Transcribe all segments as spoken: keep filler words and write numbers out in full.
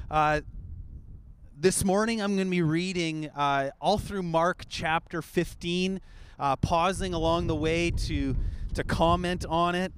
Uh, this morning I'm going to be reading uh, all through Mark chapter fifteen, uh, pausing along the way to, to comment on it.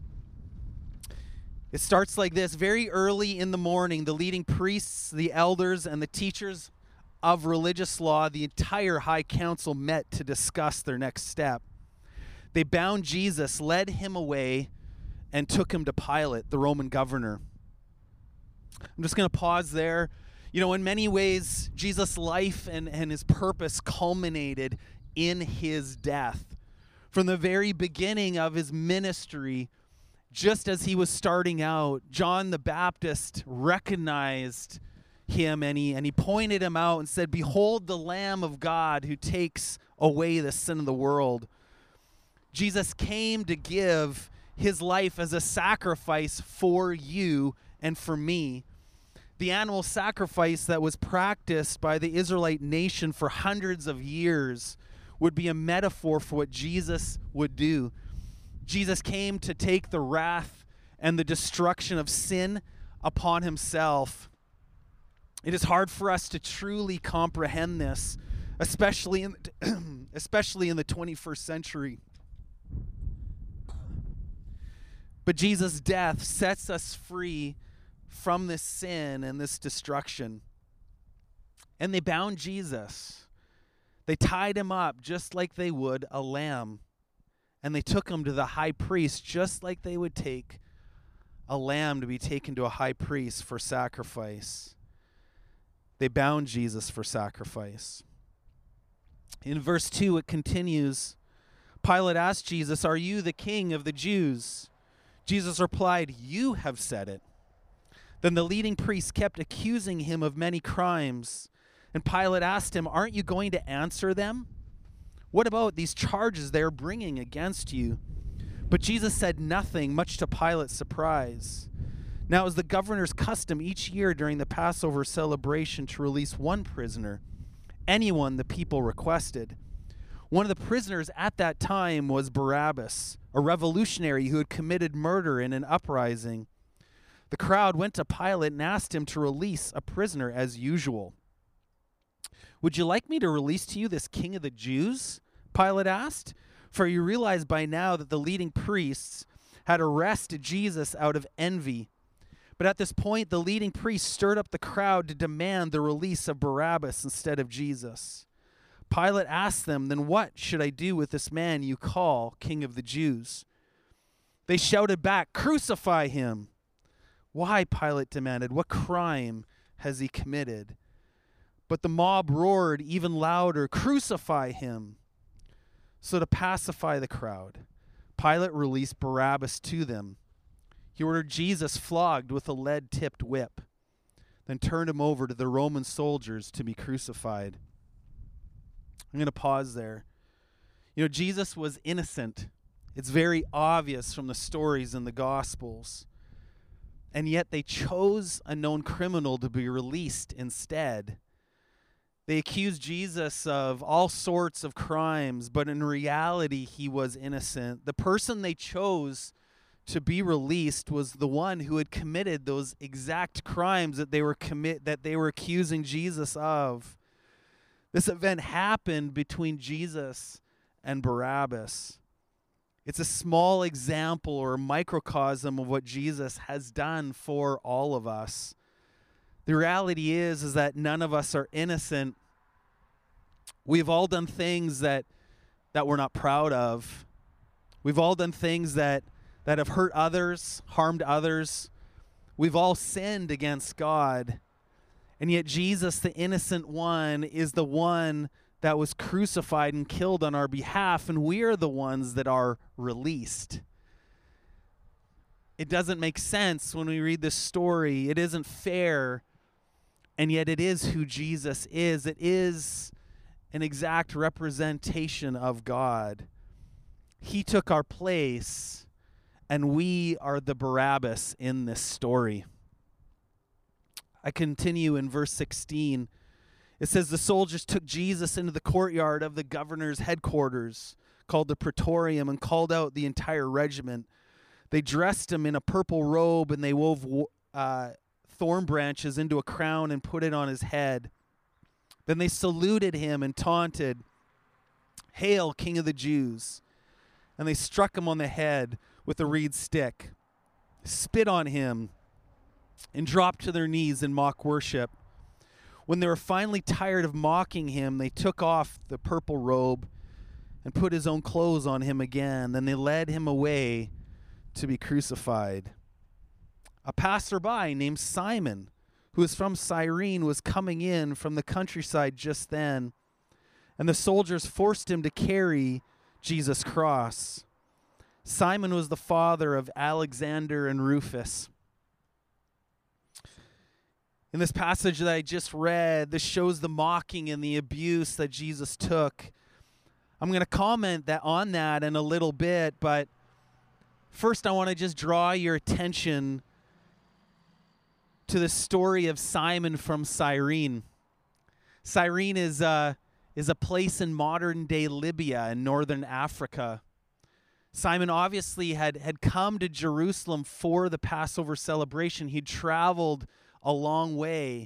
It starts like this. Very early in the morning, the leading priests, the elders, and the teachers of religious law, the entire high council met to discuss their next step. They bound Jesus, led him away, and took him to Pilate, the Roman governor. I'm just going to pause there. You know, in many ways, Jesus' life and, and his purpose culminated in his death. From the very beginning of his ministry, just as he was starting out, John the Baptist recognized him and he, and he pointed him out and said, "Behold the Lamb of God who takes away the sin of the world." Jesus came to give his life as a sacrifice for you and for me. The animal sacrifice that was practiced by the Israelite nation for hundreds of years would be a metaphor for what Jesus would do. Jesus came to take the wrath and the destruction of sin upon himself. It is hard for us to truly comprehend this, especially in the, especially in the twenty-first century. But Jesus' death sets us free from this sin and this destruction. And they bound Jesus. They tied him up just like they would a lamb. And they took him to the high priest just like they would take a lamb to be taken to a high priest for sacrifice. They bound Jesus for sacrifice. In verse two, it continues. Pilate asked Jesus, "Are you the king of the Jews?" Jesus replied, "You have said it." Then the leading priests kept accusing him of many crimes. And Pilate asked him, "Aren't you going to answer them? What about these charges they are bringing against you?" But Jesus said nothing, much to Pilate's surprise. Now it was the governor's custom each year during the Passover celebration to release one prisoner, anyone the people requested. One of the prisoners at that time was Barabbas, a revolutionary who had committed murder in an uprising. The crowd went to Pilate and asked him to release a prisoner as usual. "Would you like me to release to you this king of the Jews?" Pilate asked. For you realize by now that the leading priests had arrested Jesus out of envy. But at this point, the leading priests stirred up the crowd to demand the release of Barabbas instead of Jesus. Pilate asked them, "Then what should I do with this man you call King of the Jews?" They shouted back, "Crucify him!" "Why?" Pilate demanded. "What crime has he committed?" But the mob roared even louder, "Crucify him!" So to pacify the crowd, Pilate released Barabbas to them. He ordered Jesus flogged with a lead-tipped whip, then turned him over to the Roman soldiers to be crucified. I'm going to pause there. You know, Jesus was innocent. It's very obvious from the stories in the Gospels. And yet they chose a known criminal to be released instead. They accused Jesus of all sorts of crimes, but in reality, he was innocent. The person they chose to be released was the one who had committed those exact crimes that they were commit that they were accusing Jesus of. This event happened between Jesus and Barabbas. It's a small example or a microcosm of what Jesus has done for all of us. The reality is, is that none of us are innocent. We've all done things that, that we're not proud of. We've all done things that, that have hurt others, harmed others. We've all sinned against God. And yet Jesus, the innocent one, is the one that was crucified and killed on our behalf, and we are the ones that are released. It doesn't make sense when we read this story. It isn't fair, and yet it is who Jesus is. It is an exact representation of God. He took our place, and we are the Barabbas in this story. I continue in verse sixteen. It says, the soldiers took Jesus into the courtyard of the governor's headquarters, called the Praetorium, and called out the entire regiment. They dressed him in a purple robe, and they wove uh, thorn branches into a crown and put it on his head. Then they saluted him and taunted, "Hail, King of the Jews!" And they struck him on the head with a reed stick, spit on him, and dropped to their knees in mock worship. When they were finally tired of mocking him, they took off the purple robe and put his own clothes on him again. Then they led him away to be crucified. A passerby named Simon, who was from Cyrene, was coming in from the countryside just then, and the soldiers forced him to carry Jesus' cross. Simon was the father of Alexander and Rufus. In this passage that I just read, this shows the mocking and the abuse that Jesus took. I'm going to comment that on that in a little bit, but first I want to just draw your attention to the story of Simon from Cyrene. Cyrene is a, is a place in modern-day Libya in northern Africa. Simon obviously had, had come to Jerusalem for the Passover celebration. He'd traveled a long way.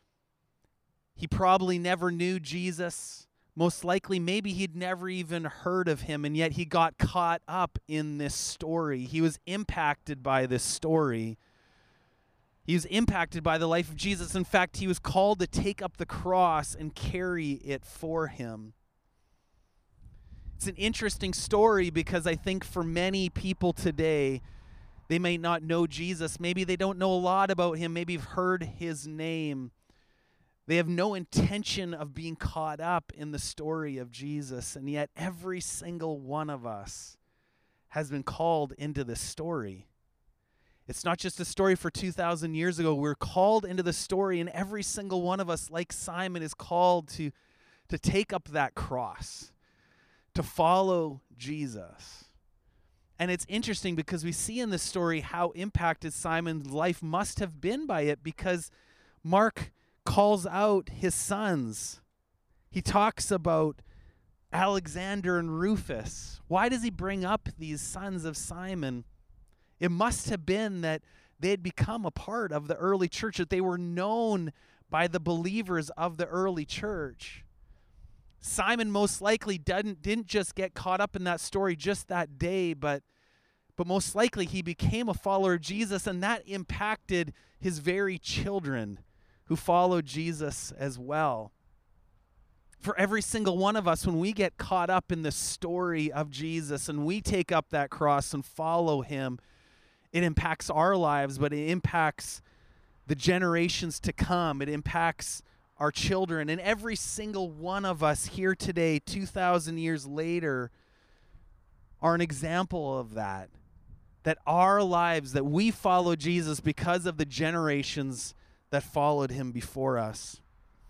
He probably never knew Jesus. Most likely, maybe he'd never even heard of him, and yet he got caught up in this story. He was impacted by this story. He was impacted by the life of Jesus. In fact, he was called to take up the cross and carry it for him. It's an interesting story because I think for many people today, they may not know Jesus. Maybe they don't know a lot about him. Maybe you've heard his name. They have no intention of being caught up in the story of Jesus. And yet every single one of us has been called into this story. It's not just a story for two thousand years ago. We're called into the story, and every single one of us, like Simon, is called to, to take up that cross, to follow Jesus. And it's interesting because we see in this story how impacted Simon's life must have been by it, because Mark calls out his sons. He talks about Alexander and Rufus. Why does he bring up these sons of Simon? It must have been that they had become a part of the early church, that they were known by the believers of the early church. Simon most likely didn't, didn't just get caught up in that story just that day, but, but most likely he became a follower of Jesus, and that impacted his very children who followed Jesus as well. For every single one of us, when we get caught up in the story of Jesus and we take up that cross and follow him, it impacts our lives, but it impacts the generations to come. It impacts our children. And every single one of us here today, two thousand years later, are an example of that. That our lives, that we follow Jesus because of the generations that followed him before us.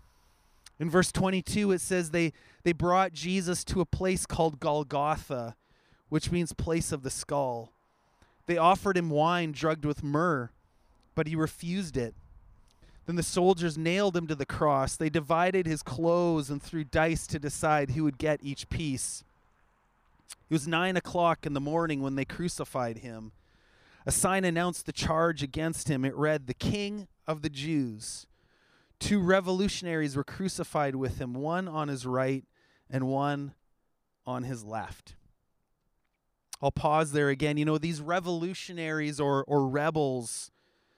In verse twenty-two, it says they, they brought Jesus to a place called Golgotha, which means place of the skull. They offered him wine drugged with myrrh, but he refused it. Then the soldiers nailed him to the cross. They divided his clothes and threw dice to decide who would get each piece. It was nine o'clock in the morning when they crucified him. A sign announced the charge against him. It read, "The King of the Jews." Two revolutionaries were crucified with him, one on his right and one on his left. I'll pause there again. You know, these revolutionaries or, or rebels,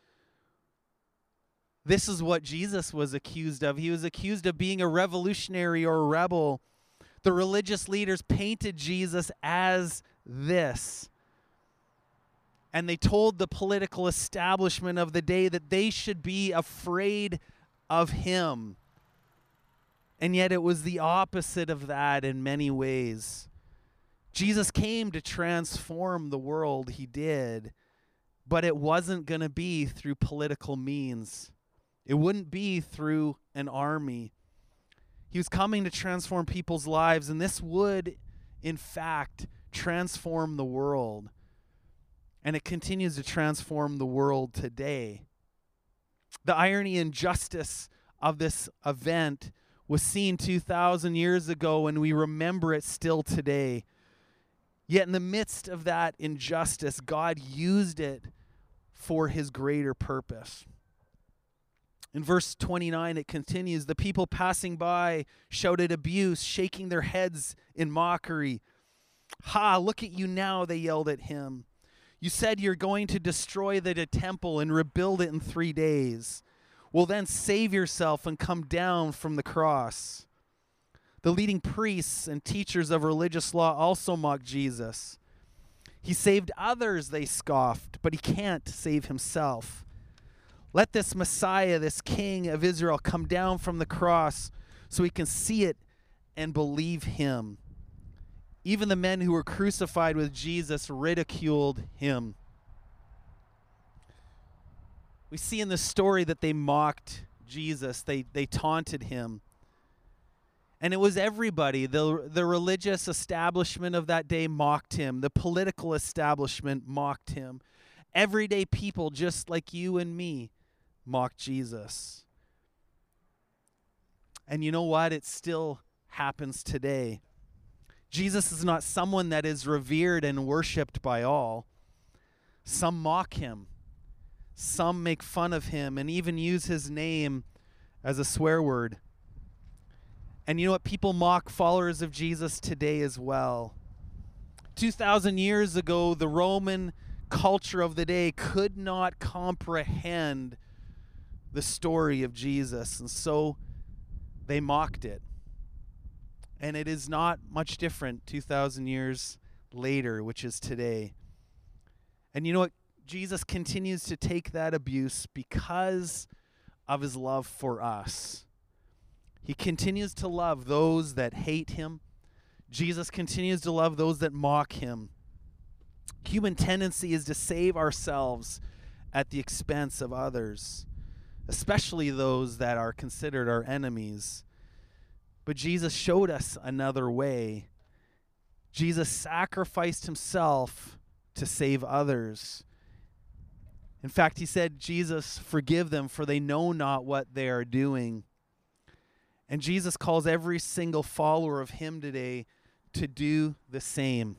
this is what Jesus was accused of. He was accused of being a revolutionary or a rebel. The religious leaders painted Jesus as this. And they told the political establishment of the day that they should be afraid of him. And yet it was the opposite of that in many ways. Jesus came to transform the world, he did, but it wasn't going to be through political means. It wouldn't be through an army. He was coming to transform people's lives, and this would, in fact, transform the world. And it continues to transform the world today. The irony and justice of this event was seen two thousand years ago, and we remember it still today. Yet in the midst of that injustice, God used it for his greater purpose. In verse twenty-nine, it continues, the people passing by shouted abuse, shaking their heads in mockery. Ha, look at you now, they yelled at him. You said you're going to destroy the temple and rebuild it in three days. Well, then save yourself and come down from the cross. The leading priests and teachers of religious law also mocked Jesus. He saved others, they scoffed, but he can't save himself. Let this Messiah, this King of Israel, come down from the cross so we can see it and believe him. Even the men who were crucified with Jesus ridiculed him. We see in the story that they mocked Jesus. They, they taunted him. And it was everybody. The, the religious establishment of that day mocked him. The political establishment mocked him. Everyday people just like you and me mocked Jesus. And you know what? It still happens today. Jesus is not someone that is revered and worshipped by all. Some mock him. Some make fun of him and even use his name as a swear word. And you know what? People mock followers of Jesus today as well. two thousand years ago, the Roman culture of the day could not comprehend the story of Jesus, and so they mocked it. And it is not much different two thousand years later, which is today. And you know what? Jesus continues to take that abuse because of his love for us. He continues to love those that hate him. Jesus continues to love those that mock him. Human tendency is to save ourselves at the expense of others, especially those that are considered our enemies. But Jesus showed us another way. Jesus sacrificed himself to save others. In fact, he said, Jesus, forgive them, for they know not what they are doing. And Jesus calls every single follower of him today to do the same,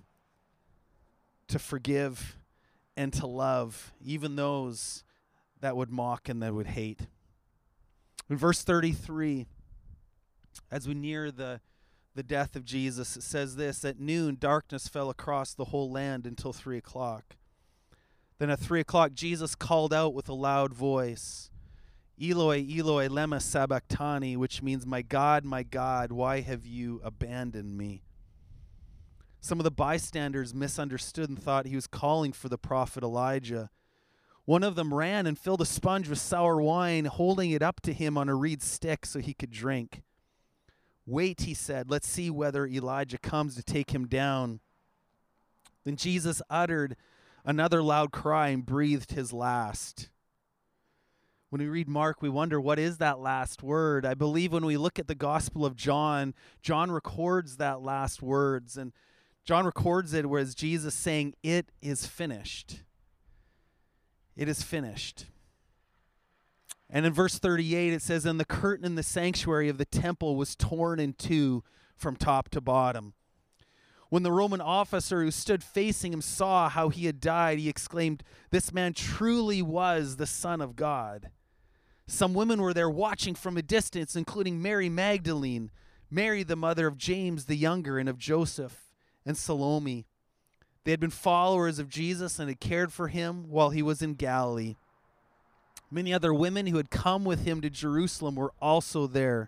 to forgive and to love, even those that would mock and that would hate. In verse thirty-three, as we near the, the death of Jesus, it says this, at noon, darkness fell across the whole land until three o'clock. Then at three o'clock, Jesus called out with a loud voice, Eloi, Eloi, lema sabachthani, which means, my God, my God, why have you abandoned me? Some of the bystanders misunderstood and thought he was calling for the prophet Elijah. One of them ran and filled a sponge with sour wine, holding it up to him on a reed stick so he could drink. Wait, he said, let's see whether Elijah comes to take him down. Then Jesus uttered another loud cry and breathed his last. When we read Mark, we wonder, what is that last word? I believe when we look at the Gospel of John, John records that last words. And John records it whereas Jesus saying, it is finished. It is finished. And in verse thirty-eight, it says, and the curtain in the sanctuary of the temple was torn in two from top to bottom. When the Roman officer who stood facing him saw how he had died, he exclaimed, this man truly was the Son of God. Some women were there watching from a distance, including Mary Magdalene, Mary the mother of James the younger and of Joseph, and Salome. They had been followers of Jesus and had cared for him while he was in Galilee. Many other women who had come with him to Jerusalem were also there.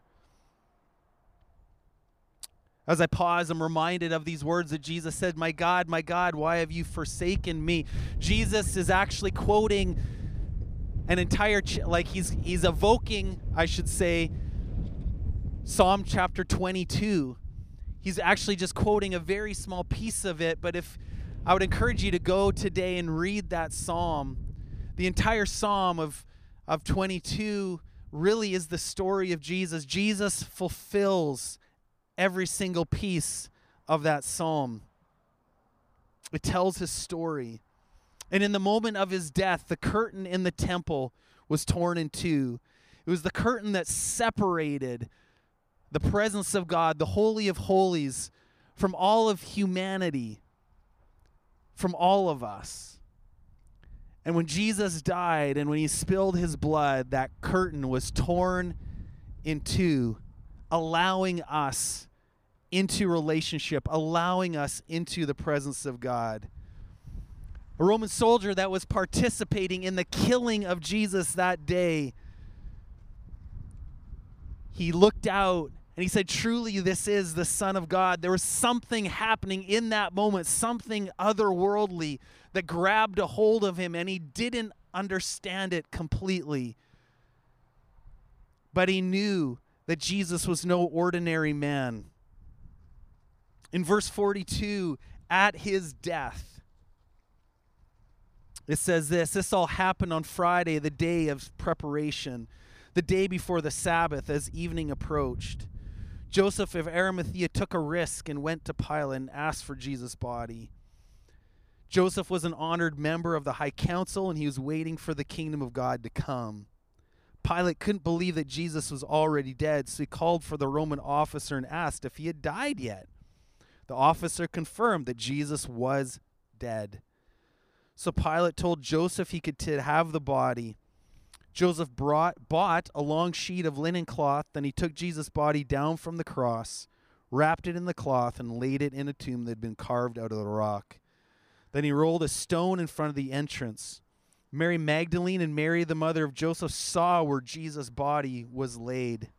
As I pause, I'm reminded of these words that Jesus said, my God, my God, why have you forsaken me? Jesus is actually quoting an entire, ch- like he's he's evoking, I should say, Psalm chapter twenty-two. He's actually just quoting a very small piece of it, but if I would encourage you to go today and read that psalm. The entire psalm of, of twenty-two really is the story of Jesus. Jesus fulfills every single piece of that psalm. It tells his story. And in the moment of his death, the curtain in the temple was torn in two. It was the curtain that separated the presence of God, the Holy of Holies, from all of humanity, from all of us. And when Jesus died and when he spilled his blood, that curtain was torn in two, allowing us into relationship, allowing us into the presence of God. A Roman soldier that was participating in the killing of Jesus that day, he looked out and he said, truly, this is the Son of God. There was something happening in that moment, something otherworldly that grabbed a hold of him, and he didn't understand it completely. But he knew that Jesus was no ordinary man. In verse forty-two, at his death, it says this, this all happened on Friday, the day of preparation, the day before the Sabbath, as evening approached. Joseph of Arimathea took a risk and went to Pilate and asked for Jesus' body. Joseph was an honored member of the high council, and he was waiting for the kingdom of God to come. Pilate couldn't believe that Jesus was already dead, so he called for the Roman officer and asked if he had died yet. The officer confirmed that Jesus was dead. So Pilate told Joseph he could t- have the body. Joseph brought, bought a long sheet of linen cloth, then he took Jesus' body down from the cross, wrapped it in the cloth, and laid it in a tomb that had been carved out of the rock. Then he rolled a stone in front of the entrance. Mary Magdalene and Mary, the mother of Joseph, saw where Jesus' body was laid.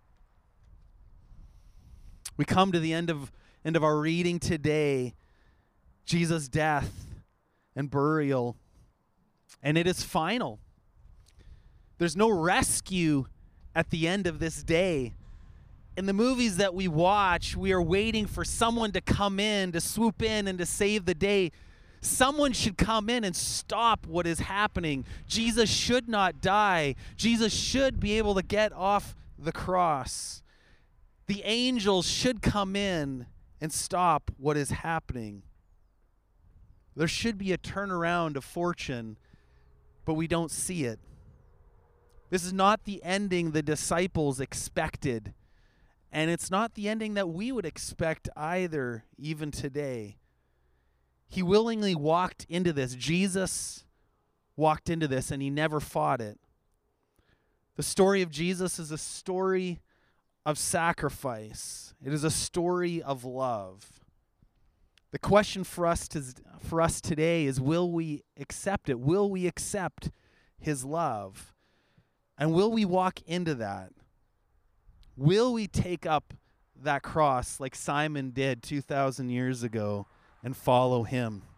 We come to the end of, end of our reading today, Jesus' death and burial, and it is final. There's no rescue at the end of this day. In the movies that we watch, we are waiting for someone to come in, to swoop in and to save the day. Someone should come in and stop what is happening. Jesus should not die. Jesus should be able to get off the cross. The angels should come in and stop what is happening. There should be a turnaround of fortune, but we don't see it. This is not the ending the disciples expected, and it's not the ending that we would expect either, even today. He willingly walked into this. Jesus walked into this, and he never fought it. The story of Jesus is a story of sacrifice. It is a story of love. The question for us to, for us today is, will we accept it? Will we accept his love? And will we walk into that? Will we take up that cross like Simon did two thousand years ago and follow him?